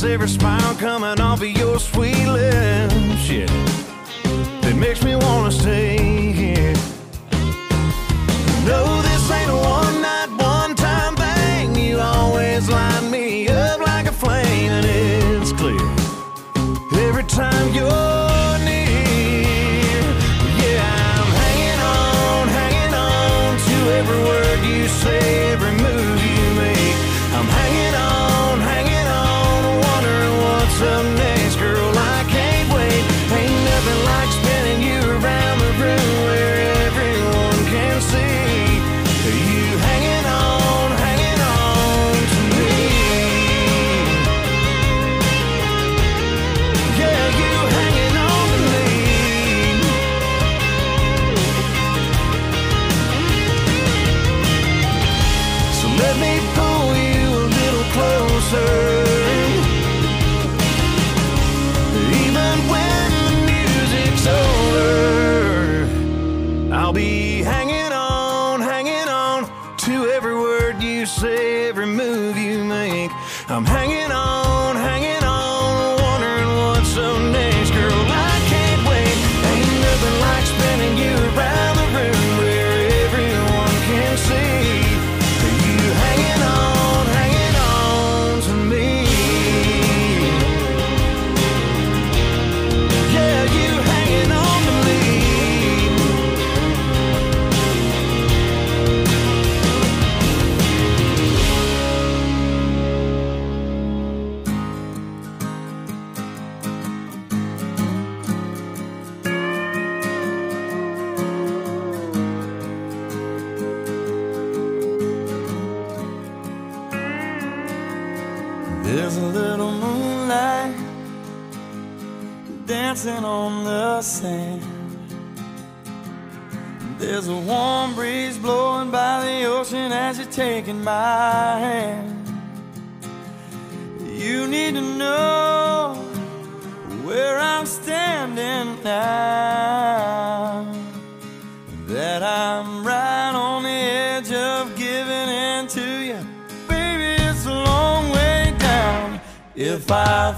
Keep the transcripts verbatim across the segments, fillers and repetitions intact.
every smile coming off of your sweet lips. Yeah, that makes me wanna stay here. No, this ain't a one night, one time thing. You always light me up like a flame, and it's clear every time you're near. Yeah, I'm hanging on, hanging on to every word you say, every move you make. I'm hanging on, hanging on, wondering what's up next, girl. I can't wait. Ain't nothing like spinning you around the room where everyone can see you hanging on, hanging on to me. Yeah, you hanging on to me. So let me pull you a little closer. Even when the music's over, I'll be hanging on, hanging on to every word you say, every move you make. I'm hanging on, hanging on, wondering what's up next, girl. I can't wait. Ain't nothing like spinning you around the room where everyone can see you hanging on, hanging on to me. Yeah, you hanging on to me. There's a little moonlight dancing on the sand. There's a warm breeze blowing by the ocean as you're taking my hand. You need to know where I'm standing now, that I'm right on the edge of giving in to you. Baby, it's a long way down. If I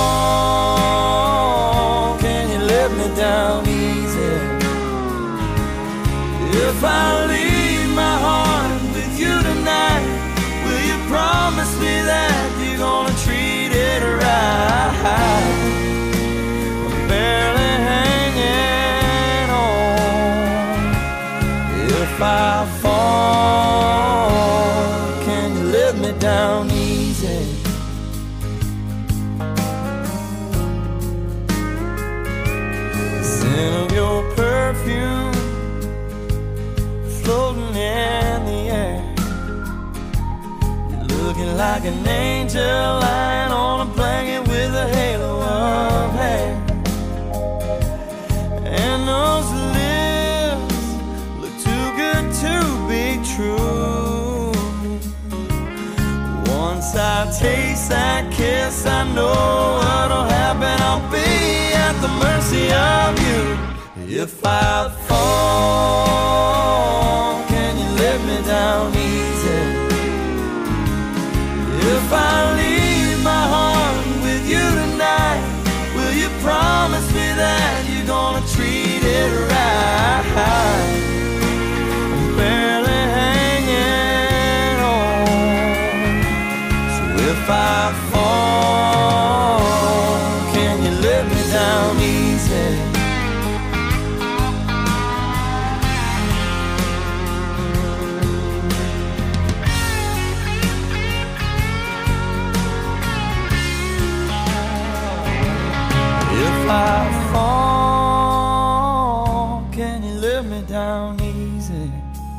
fall, can you let me down easy? If I leave my heart with you tonight, will you promise me that you're gonna treat it right? I'm barely hanging on. If I fall, can you let me down easy? The scent of your perfume floating in the air. You're looking like an angel lying on a blanket with a halo of hair. And those lips look too good to be true. Once I taste that kiss, I know what'll happen. I'll be at the mercy of you. If I fall, can you let me down easy? If I leave my heart with you tonight, will you promise me that you're gonna treat it right? I'm barely hanging on. So if I fall, can you let me down easy? If I fall, can you let me down easy?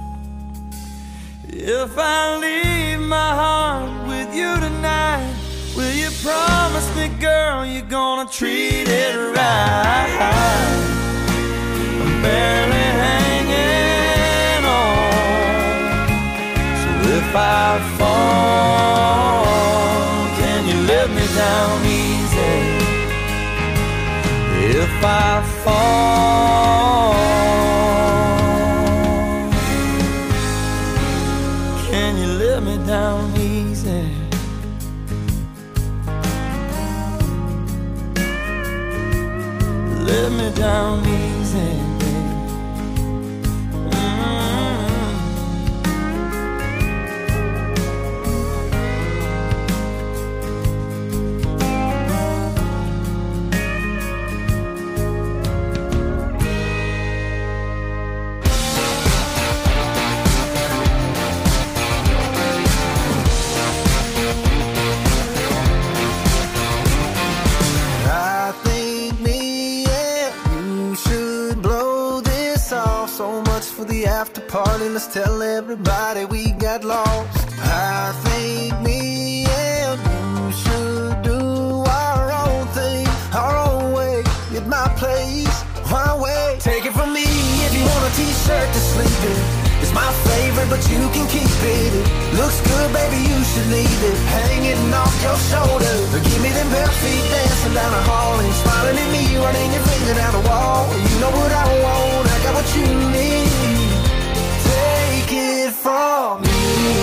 If I leave my heart with you tonight, will you promise me, girl, you're gonna treat it right? I'm barely hanging on. So if I fall, can you let me down easy? If I fall, can you let me down easy? me down easy, babe. After party, let's tell everybody we got lost. I think me and you should do our own thing, our own way, at my place, my way. Take it from me if you want a t-shirt to sleep in. It's my favorite, but you can keep it. It looks good, baby, you should leave it hanging off your shoulder. Give me them bare feet dancing down the hall and smiling at me, running your finger down the wall. You know what I want, I got what you need. Take it from me.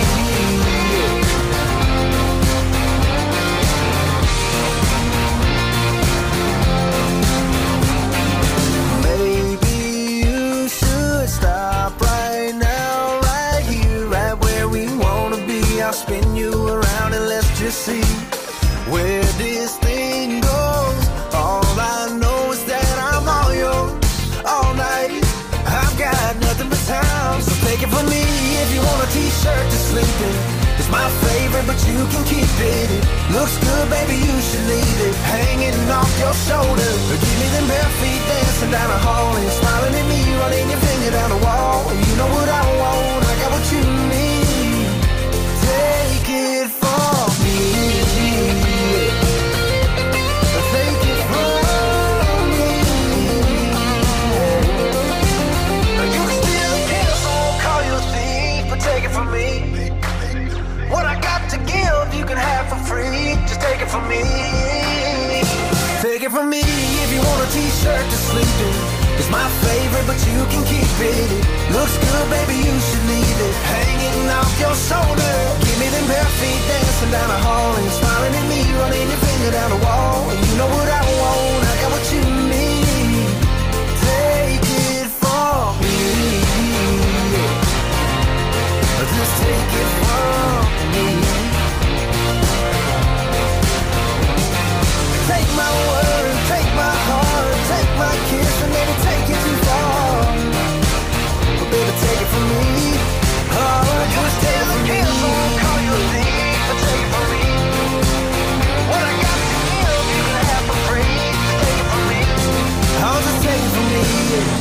Maybe you should stop right now, right here, right where we wanna be. I'll spin you around and let's just see where this thing goes. All I know is that I'm all yours all night. I've got nothing but time, so take it from me if you want a t-shirt to sleep in. It's my favorite, but you can keep it. It looks good, baby, you should leave it hanging off your shoulder. Give me them bare feet dancing down the hall and smiling at me, running your finger down the wall. You know what I want, I got what you need. Take it from me. Take it from me. You can still kill, so I won't call you a thief, but take it from me. What I got to give, you can have for free. Just take it from me. Take it from me if you want a t-shirt to sleep in. It's my favorite, but you can keep it. It looks good, baby, you should leave it hanging off your shoulder. Give me them bare feet dancing down the hall and smiling at me, running your finger down the wall. You know what I want, I got what you need. Take it from me. Just take it from me. Take my word, take my heart, take my kiss and maybe take it too far. But baby, take it from me. Oh, just take it from me. So I won't call you a thief, but take it from me. What I got to give, you can have for free. Just take it from me. Oh, just take it from me.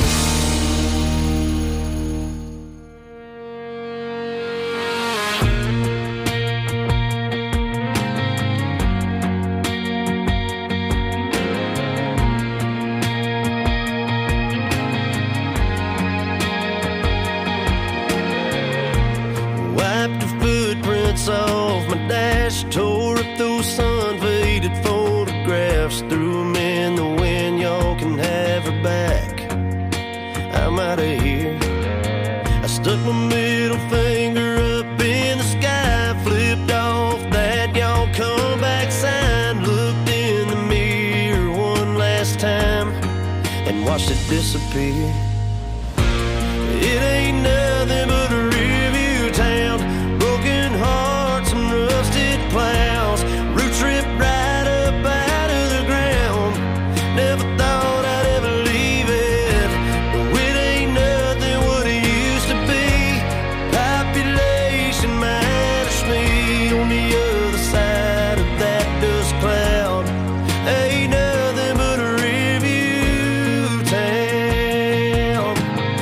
Off my dash, tore up those sun-faded photographs, threw them in the wind. Y'all can have her back. I'm out of here. I stuck my middle finger up in the sky, flipped off that y'all come back sign, looked in the mirror one last time and watched it disappear. It ain't nothing but a review town, broken hearts and rusted plows, roots ripped right up out of the ground. Never thought I'd ever leave it, but it ain't nothing what it used to be. Population minus me on the other side of that dust cloud. Ain't nothing but a review town.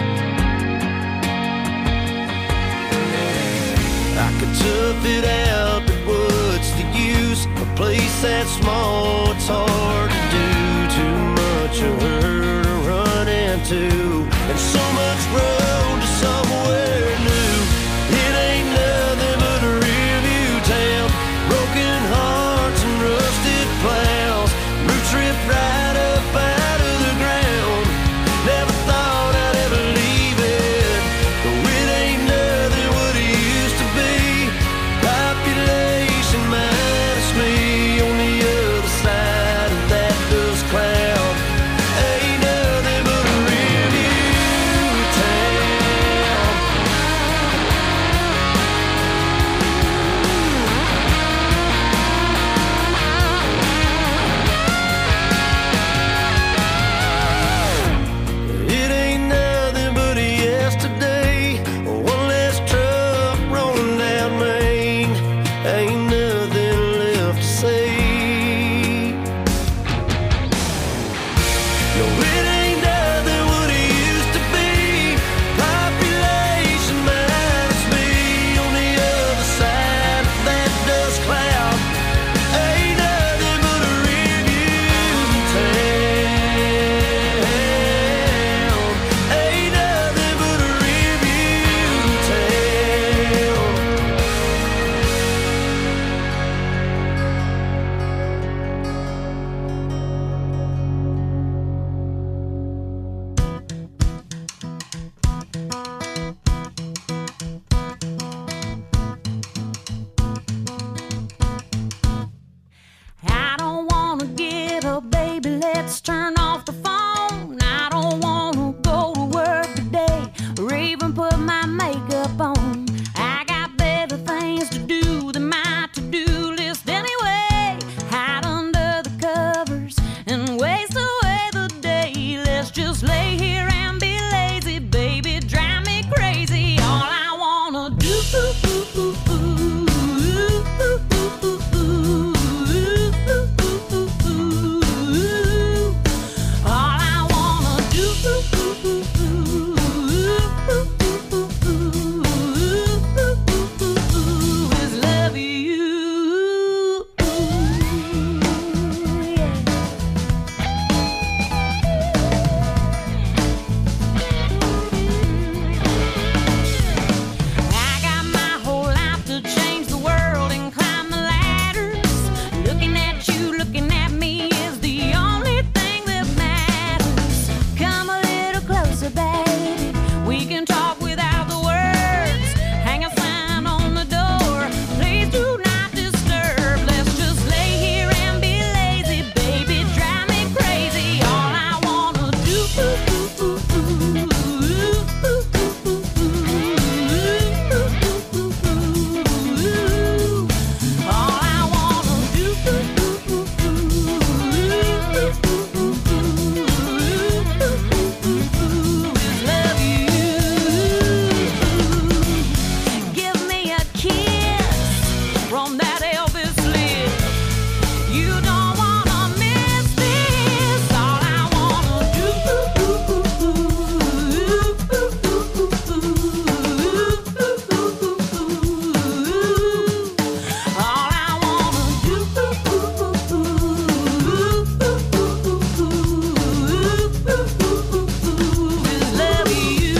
I could tough it out, but what's the use? A place that small, it's hard to do. Too much of her to run into, and so much road to somewhere new. It ain't nothing but a review town, broken hearts and rusted plows, roots ripped right up out of the ground. Never thought I'd ever leave it, though it ain't nothing what it used to be. Population minus me on the other side of that dust cloud. baby, let's turn off the phone. I don't wanna go to work today or even put my makeup on. I got better things to do than my to-do list anyway. Hide under the covers and waste away the day. Let's just lay here and be lazy, baby, drive me crazy. All I wanna do, all I wanna do is love you. I got my whole life to change the world and climb the ladders. Looking at you, looking at me is the only thing that matters. Come a little closer, baby. We can talk without the words. Hang a sign on the door. Please do not disturb. Let's just lay here and be lazy, baby. Drive me crazy. All I wanna do. All I wanna do is love you. Give me a kiss from that Elvis lips. You don't wanna miss this. All I wanna do. All I wanna do is love you.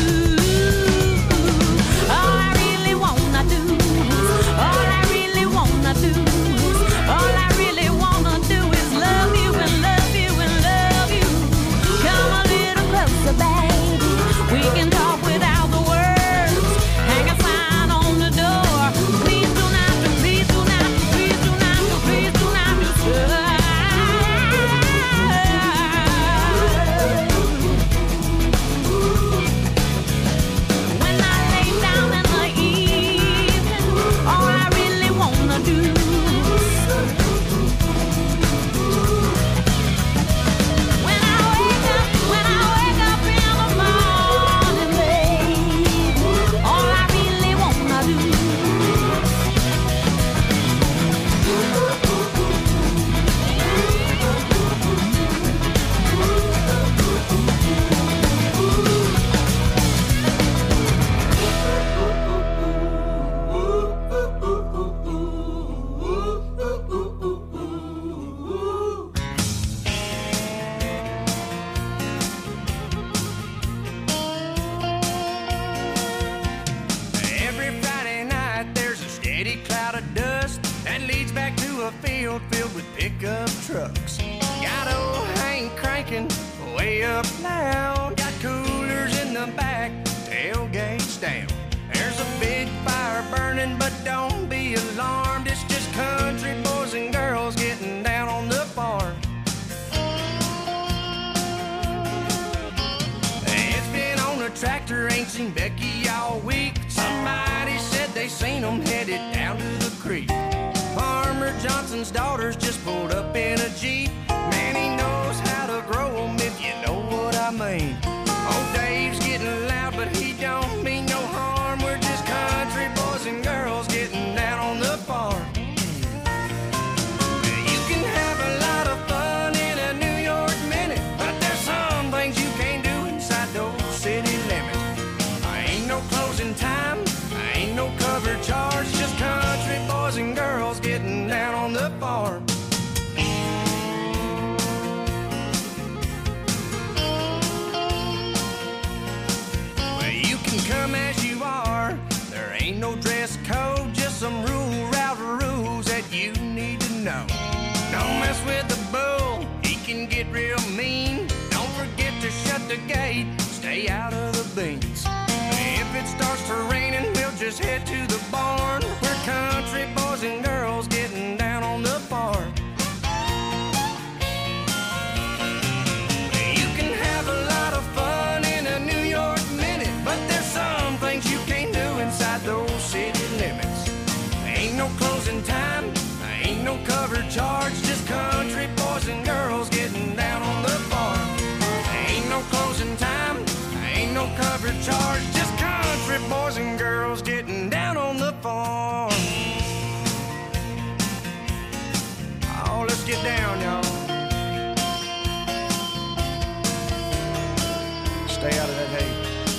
All I really wanna do, all I really wanna do, all I really wanna do is love you and love you and love you. Come a little closer, baby. We can talk without the words. Hang a sign on the door. Please do not, please do not, please do not, please do not disturb. When I lay down in the evening, all I really wanna do. When I wake up, when I wake up in the morning, baby, all I really wanna do. Every Friday night there's a steady cloud of dust that leads back to a field filled with pickup trucks. Got old Hank cranking way up loud. Got coolers in the back, tailgates down. There's a big fire burning, but don't be alarmed. It's just country boys and girls getting down on the farm. It's been on a tractor, ain't seen Becky all week. Somebody said they seen them headed down to the creek. Farmer Johnson's daughters just pulled up in a Jeep. Man, he knows how to grow 'em, if you know what I mean. Old Dave's getting loud, but he don't mean no harm. We're just country boys and girls getting down on the farm. You can have a lot of fun in a New York minute, but there's some things you can't do inside those city limits. I ain't no closing time, I ain't no cover charge, just country boys and girls getting down on the farm. Well, you can come as you are, there ain't no dress code, just some rule route rules that you need to know. Don't mess with the bull, he can get real mean. Don't forget to shut the gate, stay out of the beans. If it starts to raining, we'll just head to the barn. We're country boys and girls getting down on the farm. charge, just country boys and girls getting down on the farm. Ain't no closing time, ain't no cover charge, just country boys and girls getting down on the farm. Oh, let's get down, y'all. Stay out of that hay.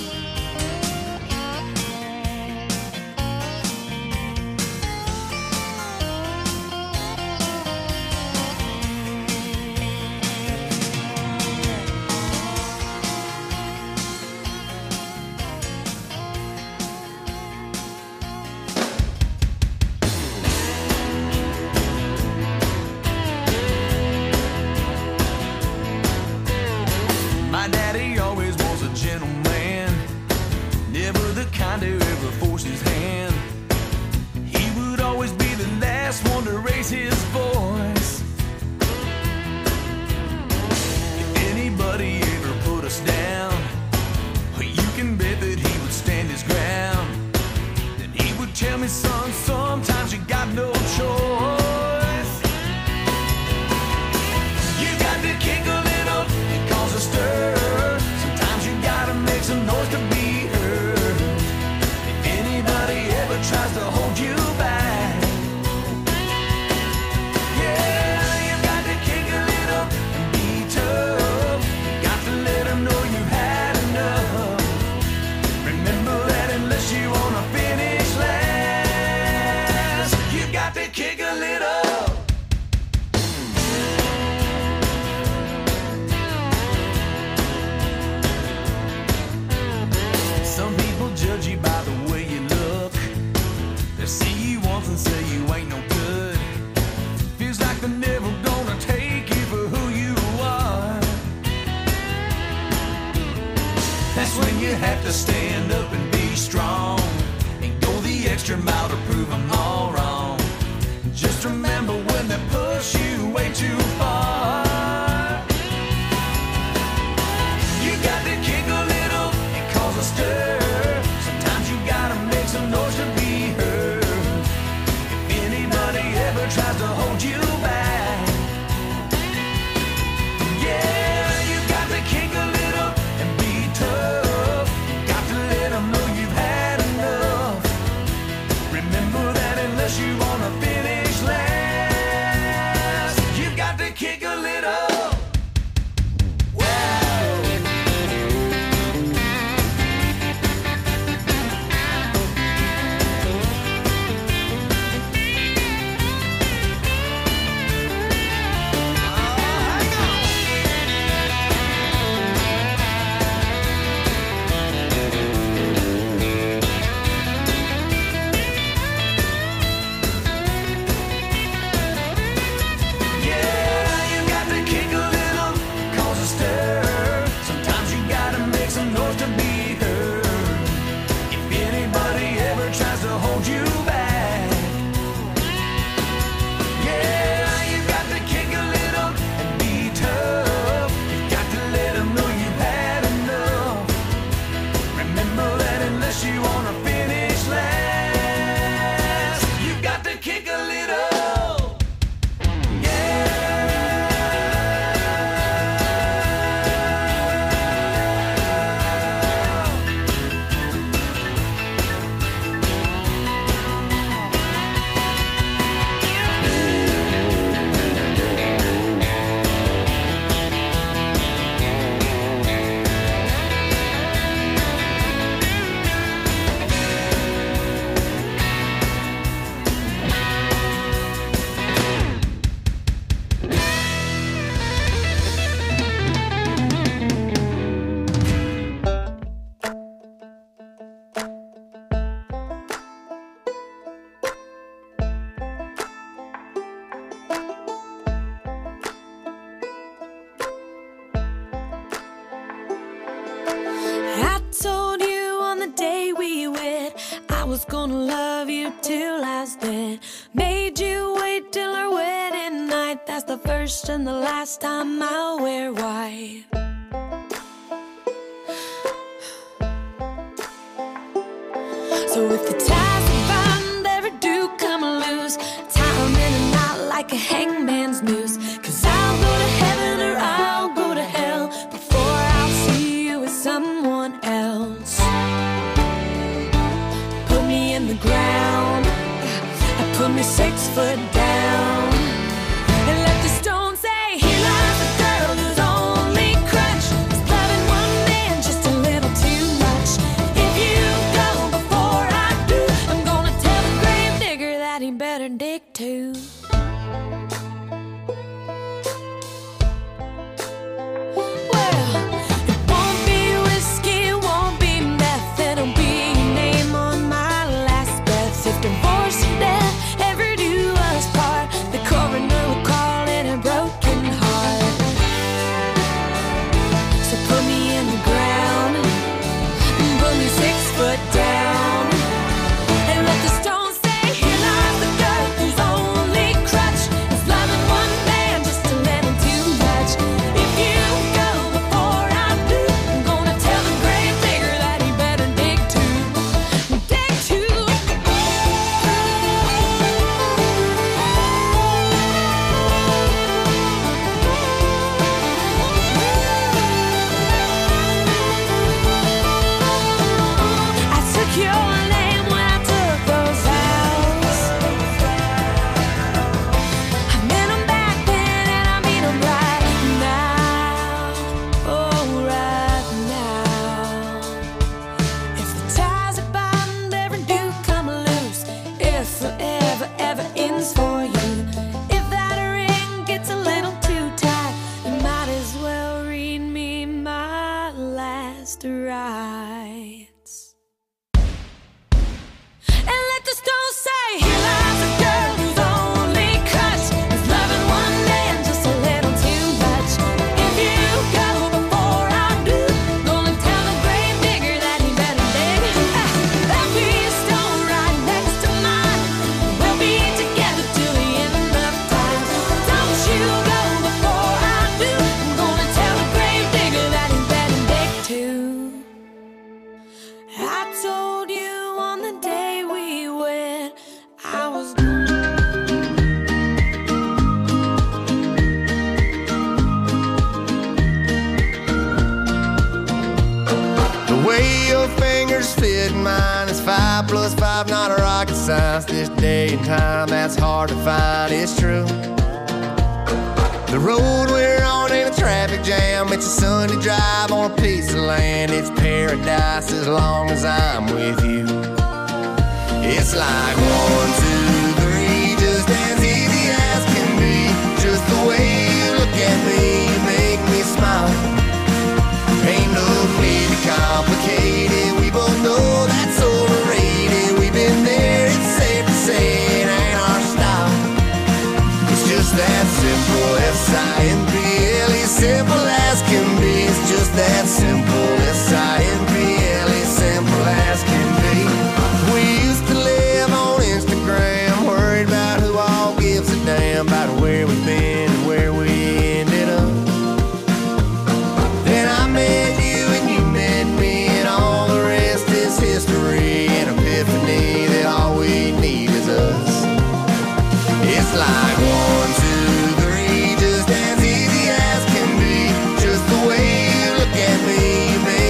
My daddy always was a gentleman, never the kind to ever force his hand. He would always be the last one to raise his voice. If anybody ever put us down, you can bet that he would stand his ground. Then he would tell me, son, sometimes you got no choice. You got to kick a little and cause a stir. Sometimes you gotta make some noise to be heard. If anybody ever tries to hold you back, yeah, you got to kick a little and be tough. Got to let them know you had enough. Remember that unless you wanna finish last, you got to kick a little. Some people judge you by the way you look. They see you once and say you ain't no good. Feels like they're never gonna take you for who you are. That's when you have to stand up and be strong and go the extra mile to prove them all wrong. Just remember when they push you way too far, you got to kick a little and cause a stir. Sometimes you gotta make some noise to be heard. If anybody ever tries to hold you back, yeah, you got to kick a little and be tough. Got to let them know you've had enough. Remember that unless you wanna finish last, you got to kick a little. was gonna love you till I was dead. Made you wait till our wedding night. That's the first and the last time I'll wear white. So if the ties are bound, ever do come loose, tie 'em in a knot like like a hangman's noose. Cause I'll go to heaven or I'll go to hell before I'll see you with someone else. Put me in the ground, I put me six foot down, and let the stone say, here lies a girl whose only crutch is loving one man just a little too much. If you go before I do, I'm gonna tell the grave digger that he better dig too. This day and time, that's hard to find, it's true. The road we're on ain't a traffic jam, it's a Sunday drive on a piece of land. It's paradise as long as I'm with you. It's like one, two, three, just as easy as can be. Just the way you look at me, you make me smile. Ain't no need to complicate it, we both know that's overrated. We've been there, it's safe to say it ain't our style. It's just that simple, S I N P L E, simple as can be. It's just that simple, S I N P L E, simple as can be. We used to live on Instagram, worried about who all gives a damn about where we've been and where we ended up. Then I met you and you met me, and all the rest is history. An epiphany that all we need is us. It's like one, two, three, just as easy as can be. Just the way you look at me, baby.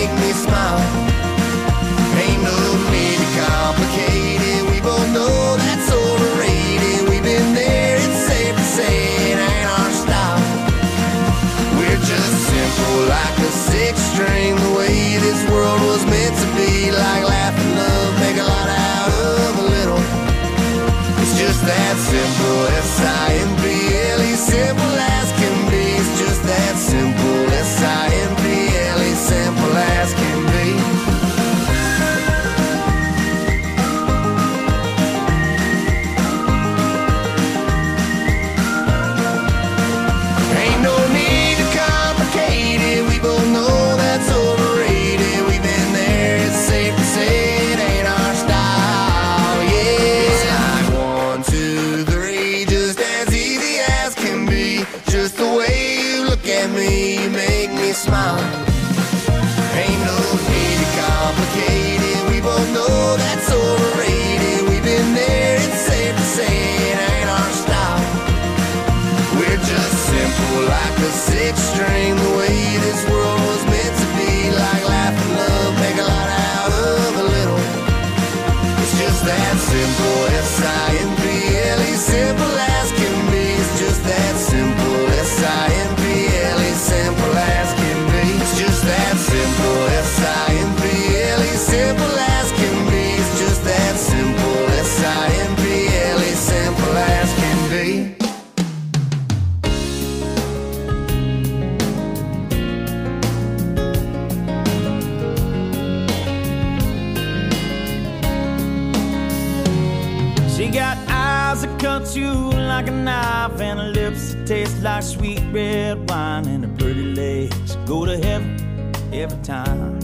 like a sixth string, the way this world was meant to be. Like life and love, make a lot out of a little. It's just that simple, S I M P L E, simple as can be. It's just that simple, S I M P L E, simple as can be. It's just that simple, S I M P L E, simple as can be. It's just that simple, S I M P L E, simple as can be. She got eyes that cut you like a knife, and her lips that taste like sweet red wine, and her pretty legs go to heaven every time.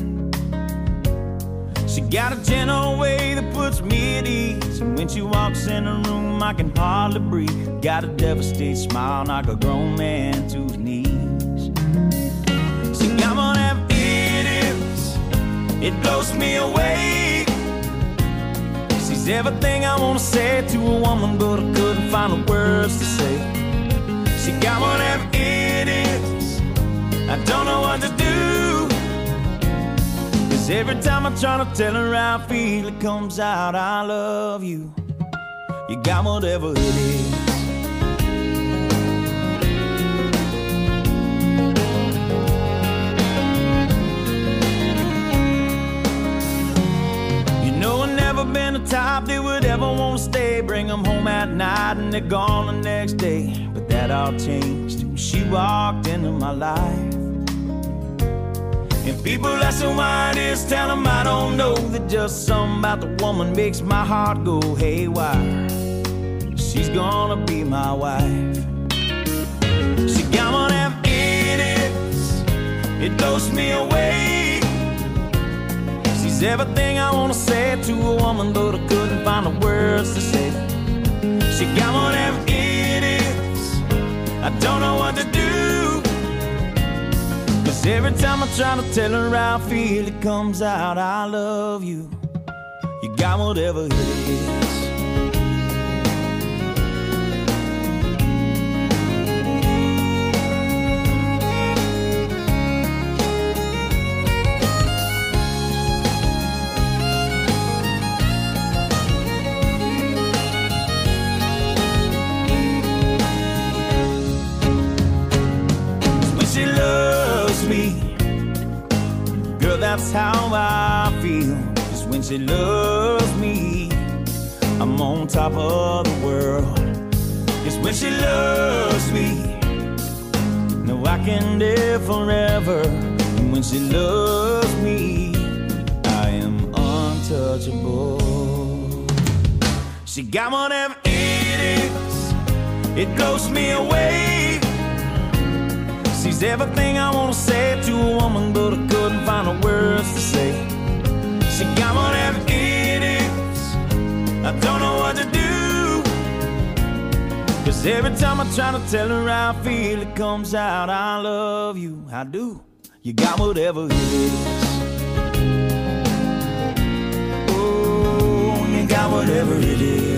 She got a gentle way that puts me at ease, and when she walks in the room I can hardly breathe. Got a devastated smile, knock a grown man to his knees. She got one of them idiots, it blows me away. She's everything I wanna say to a woman, but I couldn't find the words to say. She got one of them idiots, I don't know what to do. Cause every time I try to tell her how I feel, it comes out, I love you. You got whatever it is. Been the type that would ever want to stay, bring them home at night and they're gone the next day. But that all changed when she walked into my life. And people ask her why it is, tell them I don't know, that just something about the woman makes my heart go haywire. She's gonna be my wife. She got one of them idiots, it blows me away. She's everything I wanna say to a woman, but I couldn't find the words to say. She got one of them idiots, I don't know what to do. Cause every time I try to tell her how I feel, it comes out, I love you. You got whatever it is. That's how I feel, is when she loves me, I'm on top of the world. It's when she loves me, no, I can live forever. And when she loves me, I am untouchable. She got one of them idiots, it blows me away. She's everything I wanna say to a woman, but I couldn't find the words to say. She got one of them idiots, I don't know what to do. Cause every time I try to tell her how I feel, it comes out, I love you, I do. You got whatever it is. Oh, you got whatever it is.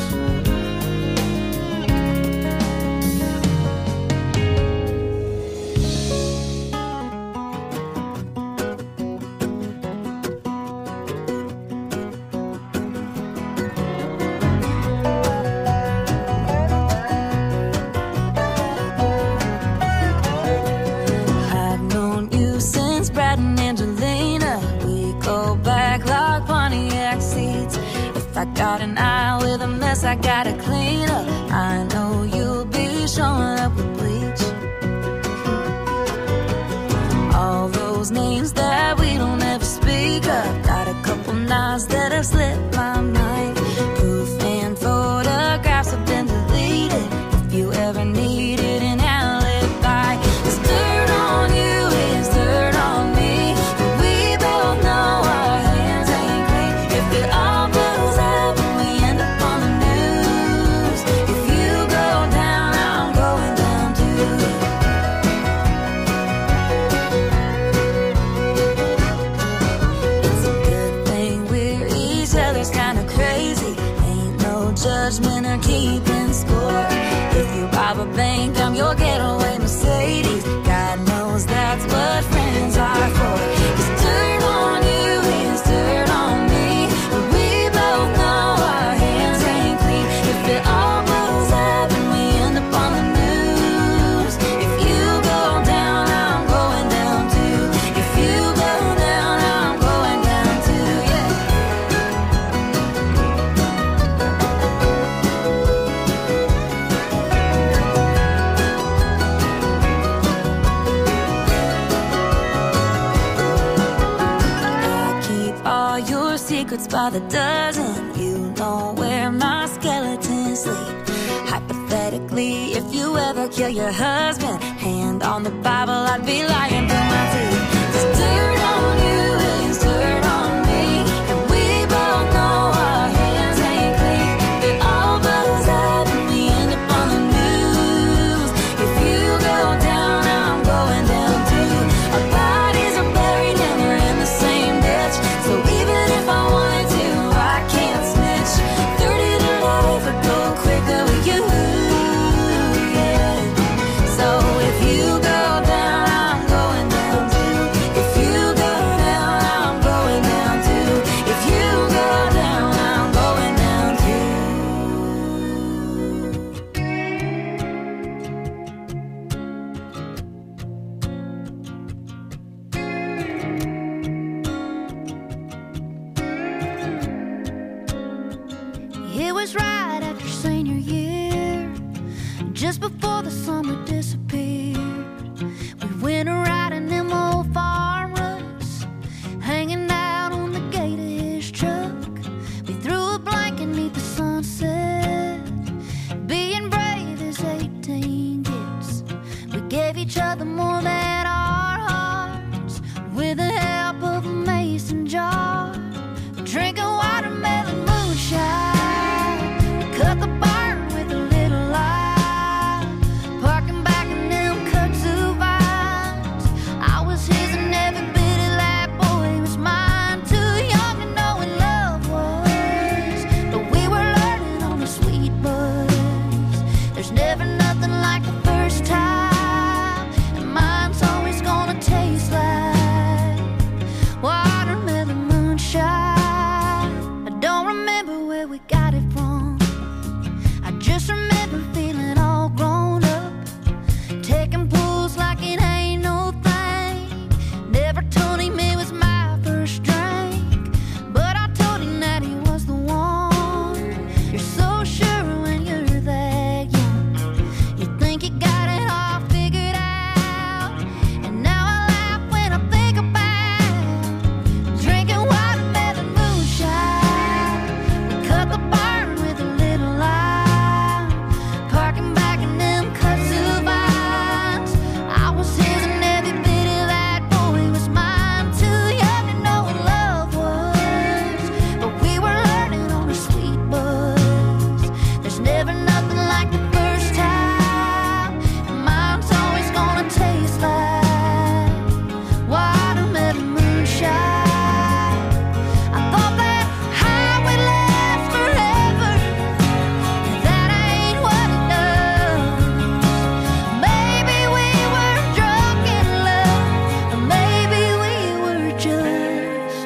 I got an eye with a mess I gotta clean up. I know you'll be showing up with bleach. All those names that we don't ever speak of. Got a couple knives that have slipped my mind. Proof and photographs have been deleted. If you ever needed an alibi, there's dirt on you, it's dirt on me. But we both know our hands ain't clean. If it all blows up and we end up on the news, if you go down, I'm going down too. It's a good thing we're each other's kinda crazy. Ain't no judgment or keeping score. If you rob a bank, I'm your getaway Mercedes. by the dozen. You know where my skeletons sleep. Hypothetically, if you ever kill your husband, hand on the Bible, I'd be lying through my teeth. There's dirt on you and dirt on me, and we both know our hands ain't clean. It all buzz up and we end up on the news. If you go down, I'm going down too. Our bodies are buried and they're in the same ditch. So even if I wanted to, I can't snitch. thirty to life would go quicker with you. Yeah. So if you go down, I'm going down too. If you go down, I'm going down too. If you go down, I'm going down too. It was right after senior year, just before the summer disappeared. We went a riding them old farm ruts, hanging out on the gate of his truck. We threw a blanket neath the sunset, being brave as eighteen gets. We gave each other more than our hearts, with the help of a mason jar. Drinking watermelon moonshine, cut the barn with a little light, parking back in them kudzu vines. I was his and every bit of that boy was mine. Too young to know what love was, but we were learning on the sweet buzz. There's never nothing like the first time, and mine's always gonna taste like watermelon moonshine. I don't remember where we got it from. I just remember feeling all grown up, taking pulls like it ain't no thing. Never told him it was my first drink, but I told him that he was the one. You're so sure when you're that young, you think you got it all figured out. And now I laugh when I think about drinking watermelon moonshine. We cut the barn with a little light, parking back in them kudzu vines. I was his and every bit of that boy was mine. Too young to know what love was, but we were learning on a sweet buzz. There's never nothing like the first time, and mine's always gonna taste like watermelon moonshine. I thought that high would last forever, and that ain't what it does. Maybe we were drunk in love, or maybe we were just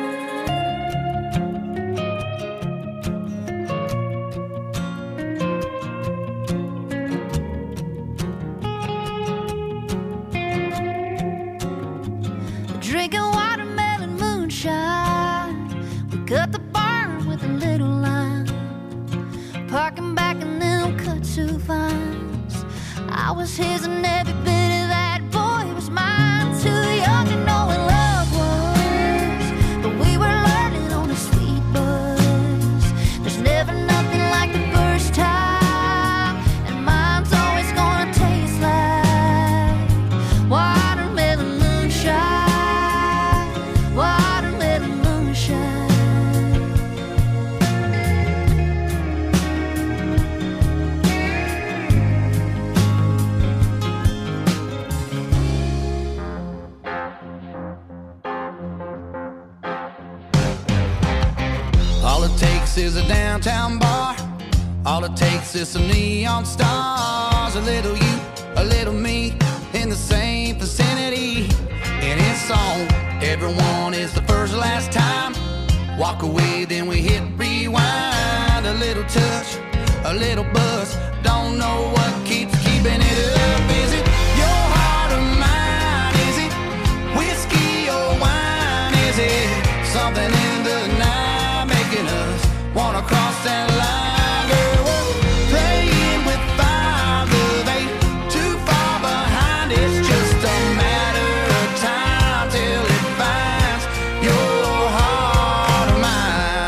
drinking watermelon moonshine. We cut the barn with a little line, parking back in them kudzu vines. I was his and every bit of that boy was mine. Too young to know what love was, but we were learning on a sweet buzz. There's never nothing like the first time, and mine's always gonna taste like watermelon moonshine. Watermelon moonshine. All it takes is a downtown bar. All it takes is some neon stars. A little you, a little me, in the same vicinity. And it's on. Everyone is the first last time. Walk away, then we hit rewind. A little touch, a little buzz. Don't know what keeps keeping it up. Is it your heart or mine? Is it whiskey or wine? Is it something in the night making us wanna cross that line? Girl, we're playing with fire, love ain't too far behind. It's just a matter of time till it finds your heart or mine.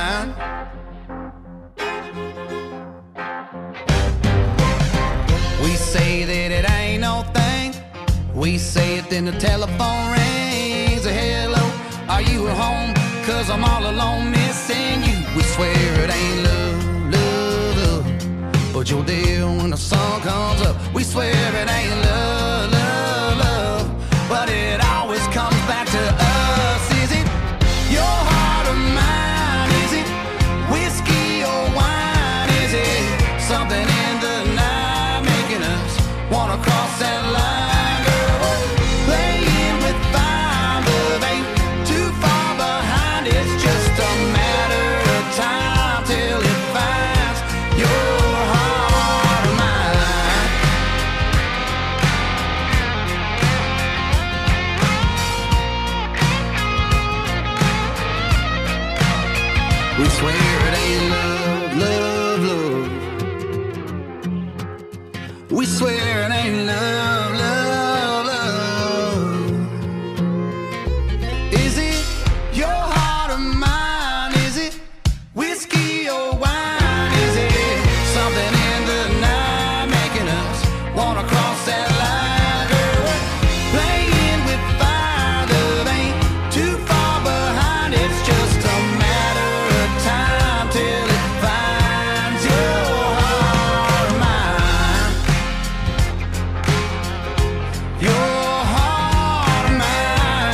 We say it, then the telephone rings. Hello, are you at home? Cause I'm all alone missing you. We swear it ain't love, love, love, but you're there when the sun comes up. We swear it ain't love, love, love, but it always comes back to us. Is it your heart or mine? Is it whiskey or wine? Is it something in the night making us wanna cross that line? Girl, playing with fire, love ain't too far behind. It's just a matter of time till it finds your heart or mine. We swear it ain't love, love, love. We swear it ain't love, love, love. Is it your heart or mine? Is it whiskey or wine? Is it something in the night making us wanna cross that line? Girl, playing with fire, love ain't too far behind. It's just a matter of time till it finds your heart or mine. Your heart or mine.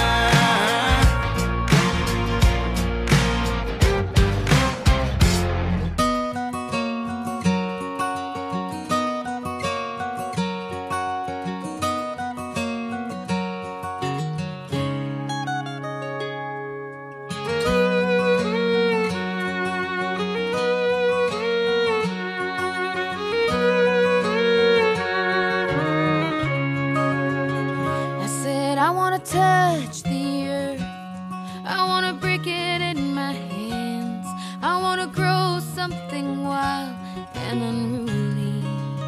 I said I wanna touch the earth, I wanna break it in my hands, I wanna grow something wild and unruly.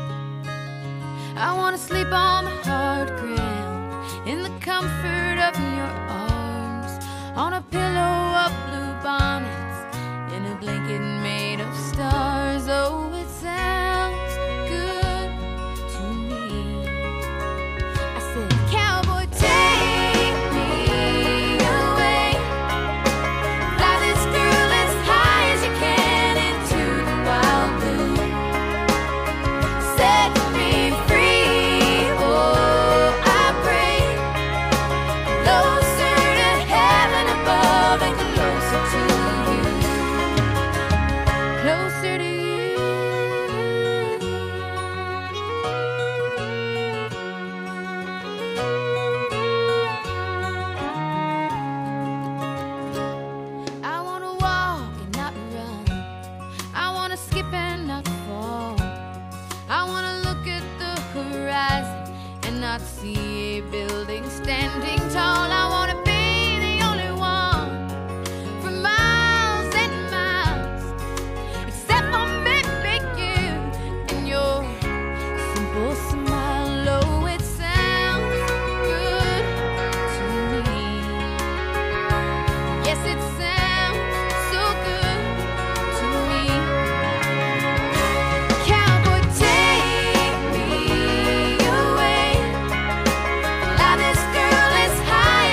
I wanna sleep on the hard ground in the comfort of your arms, on a pillow of blue bonnets, in a blanket made of stars. Oh, it sounds good to me. I said, cowboy, take me away, fly this girl as high as you can into the wild blue, set me free. Oh, I pray, closer to heaven above and closer to you, closer to you. I wanna walk and not run, I wanna skip and not fall, I wanna look at the horizon and not see a building standing tall. I wanna be the only one for miles and miles, except for maybe you and your simple smile. Oh, it sounds good to me. Yes, it sounds so good to me. Cowboy, take me away, fly this girl as high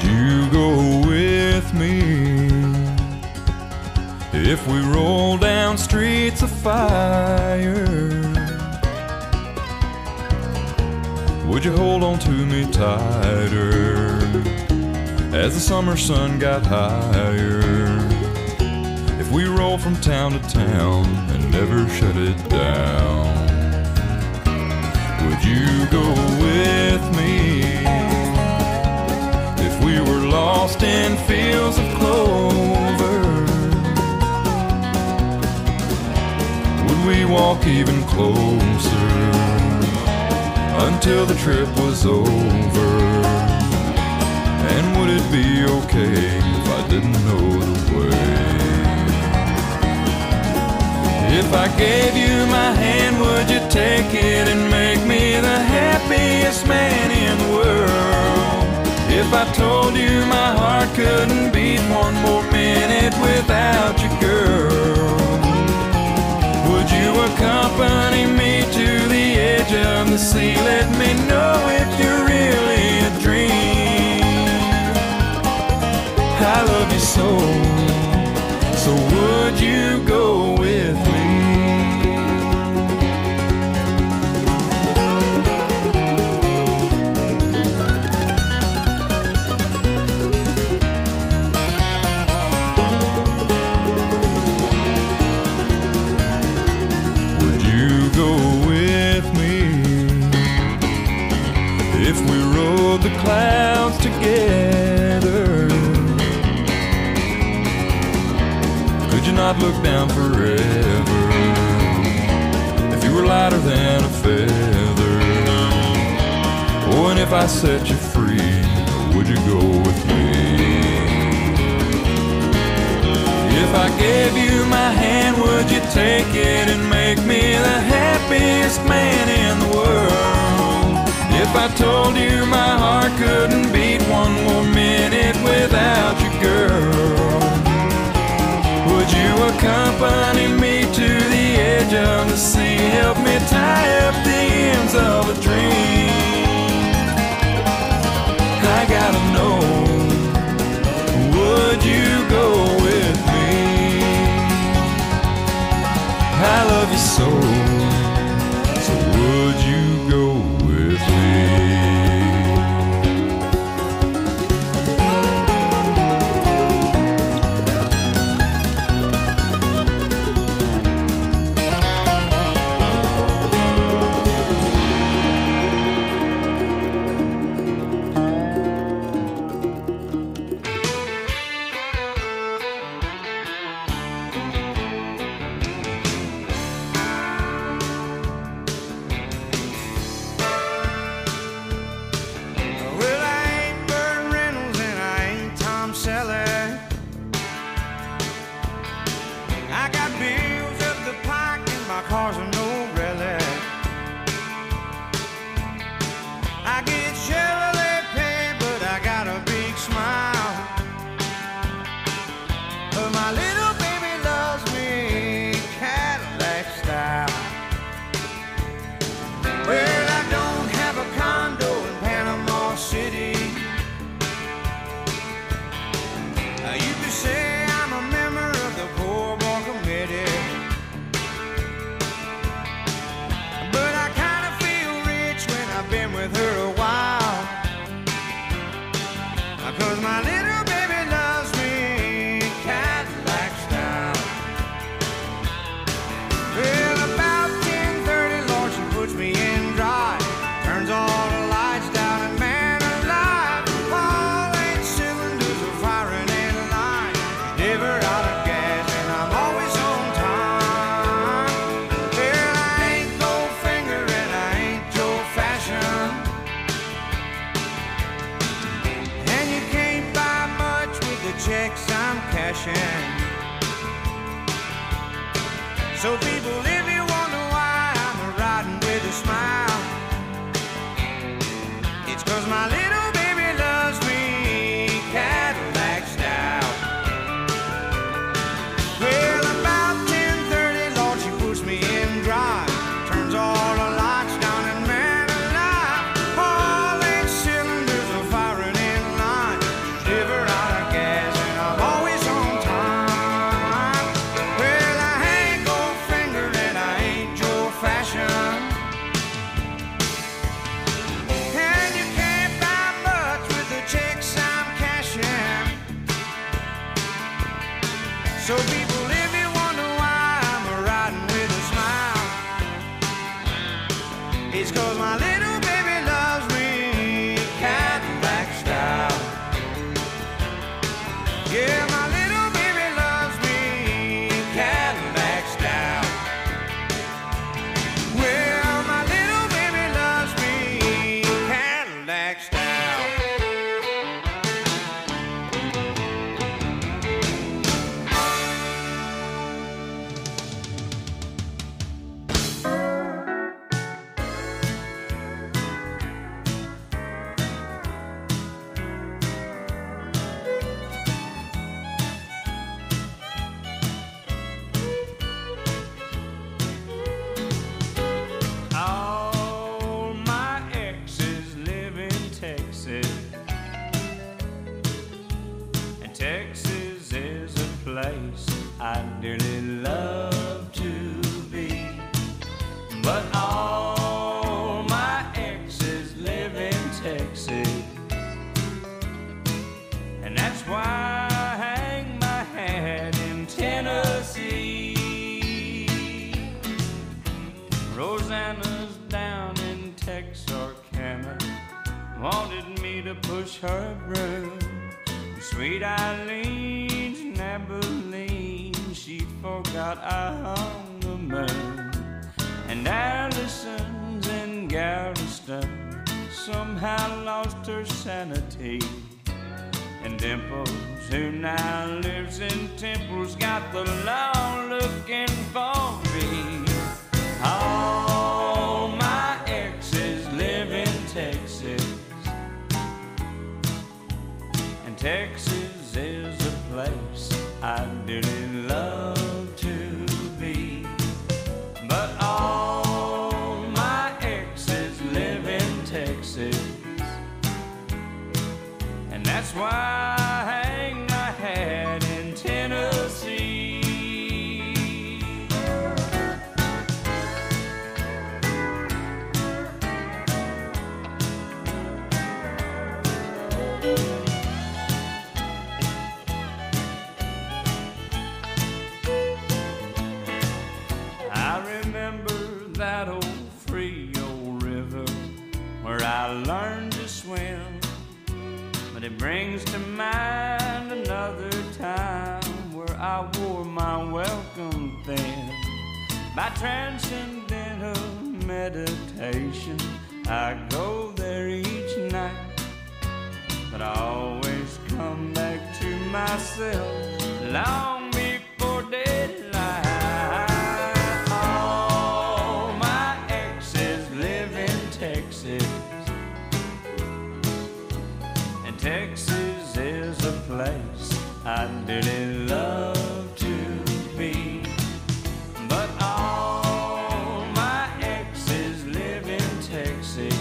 you go with me if we roll down streets of fire? Would you hold on to me tighter as the summer sun got higher? If we roll from town to town and never shut it down, would you go with me if we were lost in fields of clover? Would we walk even closer until the trip was over? And would it be okay if I didn't know the way? If I gave you my hand, would you take it and make me the happiest man in the world? If I told you my heart couldn't beat one more minute without you, girl, would you accompany me to the edge of the sea? Let me know if you're really a dream. I love you so, so would you go with me? Would you go with me if we rode the clouds together? Could you not look down forever if you were lighter than a feather? Oh, and if I set you free, would you go with me? If I gave you my hand, would you take it and make me the happiest man in the world? If I told you my heart couldn't beat one more minute without you, girl, would you accompany me to the edge of the sea? Help me tie up the ends of a dream. I gotta know, would you go with me? I love you so, so would you go with me? Well, I ain't Burt Reynolds and I ain't Tom Selleck. I got bills up the pike and my car's a no relic. I get Chevrolet pay, but I got a big smile. But my little baby loves me Cadillac style. Well, I don't have a condo in Panama City. Uh, You could say I'm a member of the Poor Boy Committee. But I kinda feel rich when I've been with her a while. Uh, 'Cause my little baby loves me Cadillac style. Well, about ten thirty, Lord, she puts me in drive. Turns all the lights down and man alive, all eight cylinders are firing in line. Never out of gas and I'm always on time. Well, I ain't Goldfinger and I ain't Joe Fashion, and you can't buy much with the checks I'm cashing. So people, if you wonder why I'm riding with a smile, it's 'cause my little baby loves me Cadillac style. Well, about ten thirty, Lord, she puts me in drive. Turns all the lights down and man alive, all eight cylinders are firing in line. place I dearly love to be. But all my exes live in Texas, and that's why I hang my hat in Tennessee. Rosanna's down in Texarkana, wanted me to push her broom. Sweet Eileen's in Abilene, she forgot I hung the moon. And Allison's in Galveston somehow lost her sanity. And Dimples, who now lives in Temple's, got the law looking for me. All my exes live in Texas, and Texas is a place I dearly love to be. But all my exes live in Texas, and that's why I hang my hat in Tennessee. That old Frio River where I learned to swim, but it brings to mind another time where I wore my welcome thin. By transcendental meditation, I go there each night, but I always come back to myself long before daylight. Texas, and Texas is a place I dearly love to be. But all my exes live in Texas,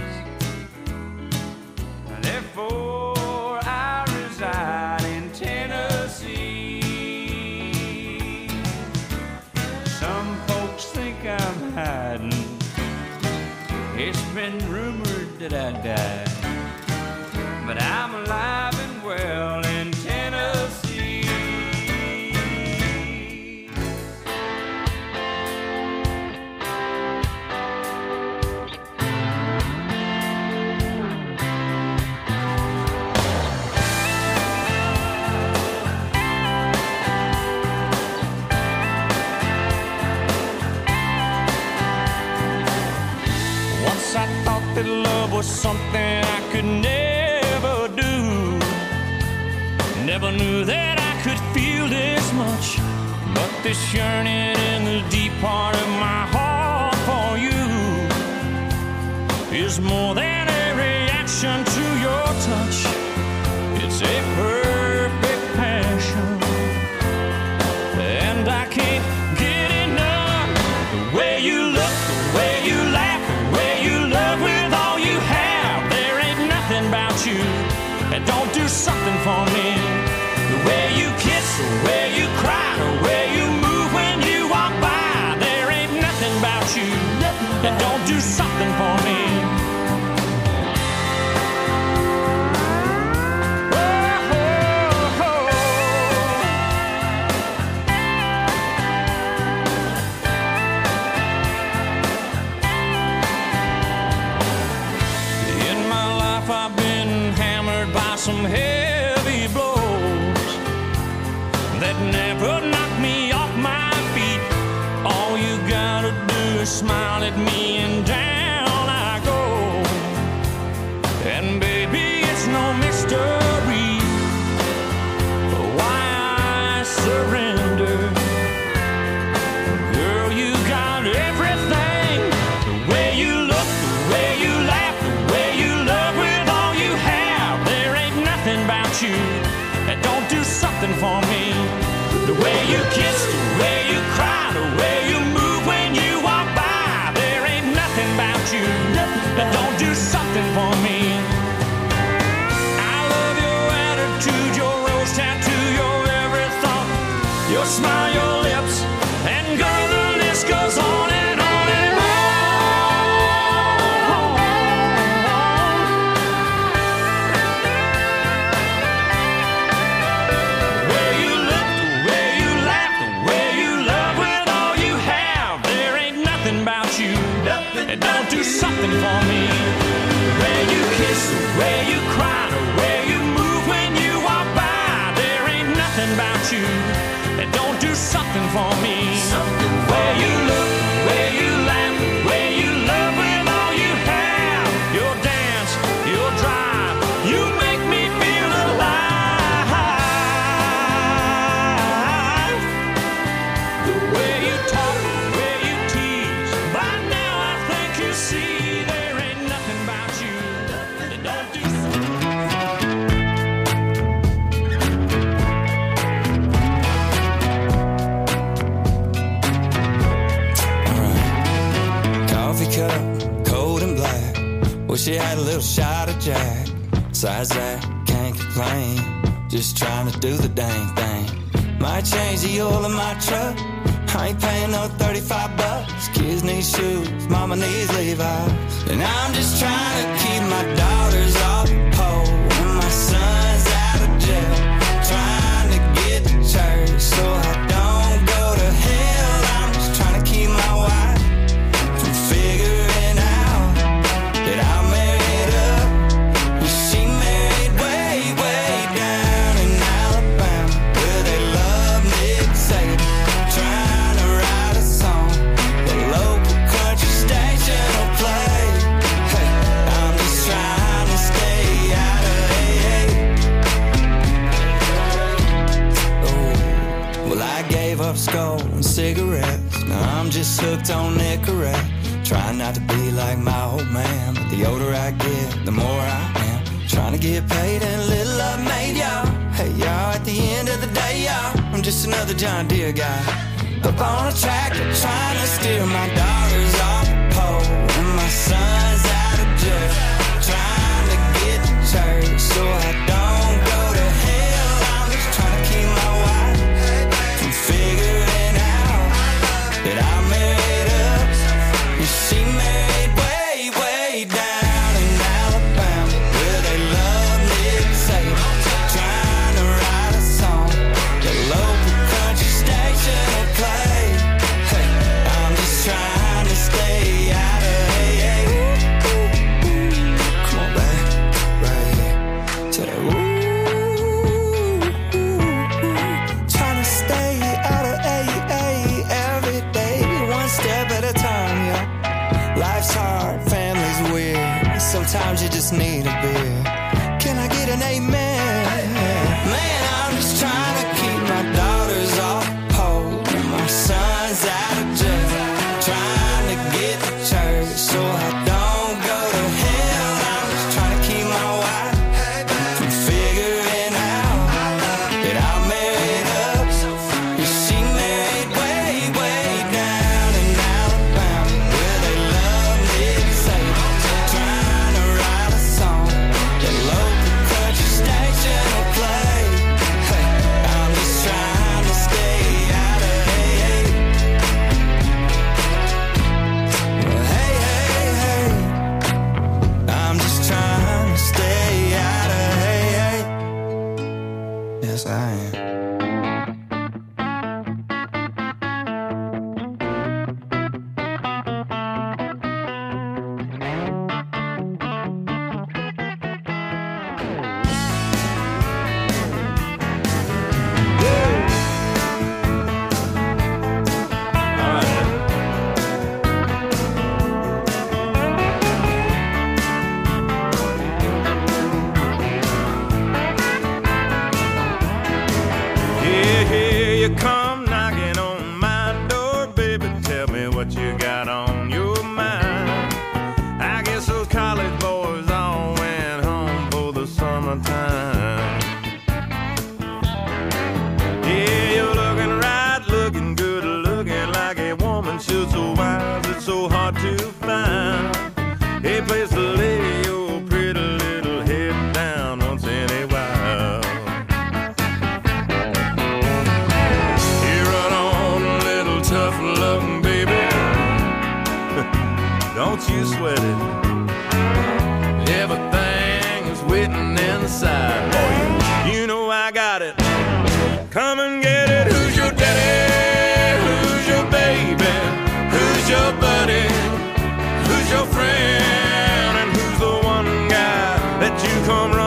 therefore I reside in Tennessee. Some folks think I'm hiding, it's been rumored that I died, but I'm alive and well in Tennessee. I thought that love was something I could never do. Never knew that I could feel this much, but this yearning in the deep part of my heart for you is more than a reaction to your touch. It's a perfect passion, and I can't get enough. The way you look, the way you laugh, with all you have, there ain't nothing about you that don't do something for me. The way you kiss, the way you cry, the way you move when you walk by, there ain't nothing about you that don't do something for me. Some heavy blows that never knock me off my feet. All you gotta do is smile at me and down I go. And baby, it's no mystery why I surrender. Girl, you got everything. The way you look, the way you laugh, the way you love with all you have, there ain't nothing about you that don't do something for me. The way you kiss, the way you cry, the way you move when you walk by, there ain't nothing about you that don't do something for me. I love your attitude, your rose tattoo, your every thought You make me feel alive. The way you talk, the way you tease. By now I think you see there ain't nothing about you that don't do. Coffee cup, cold and black. Wish you had a little shot of Jack. Besides that, can't complain. Just trying to do the dang thing. Might change the oil in my truck. I ain't paying no thirty-five bucks. Kids need shoes, mama needs Levi's. And I'm just trying to keep my daughters off the pole and my sons out of jail. Trying to get to church so I don't go to hell. I'm just trying to keep my wife from figuring out that I'm married up. And she married way, way down in Alabama, where they love Nick Saban. Trying to write a song the local country station will play. Hey, I'm just trying to stay out of A A. Oh, well, I gave up skull and cigarettes. Now I'm just hooked on Nicorette. Trying not to be like my old man, but the older I get, the more I am. Trying to get paid and a little love made, y'all. Hey, y'all, at the end of the day, y'all, I'm just another John Deere guy. Up on a tractor, trying to steer my daughters off the pole and my sons out of jail. Trying to get to church so I don't go to hell. I'm just trying to keep my wife from figuring out that I'm married up. And she married way, way down in Alabama, where they love Nick Saban. Trying to write a song the local country station will play. Hey, I'm just trying to stay out of A A. Come on back, right here. To that ooh, trying to stay out of A A every day, one step at a time, yeah. Life's hard, family's weird. Sometimes you just need a beer. Can I get an amen? Man, I'm just trying to keep my daughters off the pole and my sons out of jail. Trying to get to church so I don't go to hell. I'm just trying to keep my wife from figuring out that I'm married up. And she married way, way down in Alabama, where they love Nick Saban. Trying to write a song the local country station will play. Hey, I'm just trying to stay out of A A. Well, hey, hey, hey, I'm just trying to stay out of A A. Yes, I am. Yeah, here you come knocking on my door, baby. Tell me what you got on your mind. I guess those college boys all went home for the summertime. Yeah, you're looking right, looking good, looking like a woman should. So wise, it's so hard to find a place to lay your pretty little head down once in a while. Tough loving, baby. Don't you sweat it. Everything is waiting inside for you. You know I got it. Come and get it. Who's your daddy? Who's your baby? Who's your buddy? Who's your friend? And who's the one guy that you come running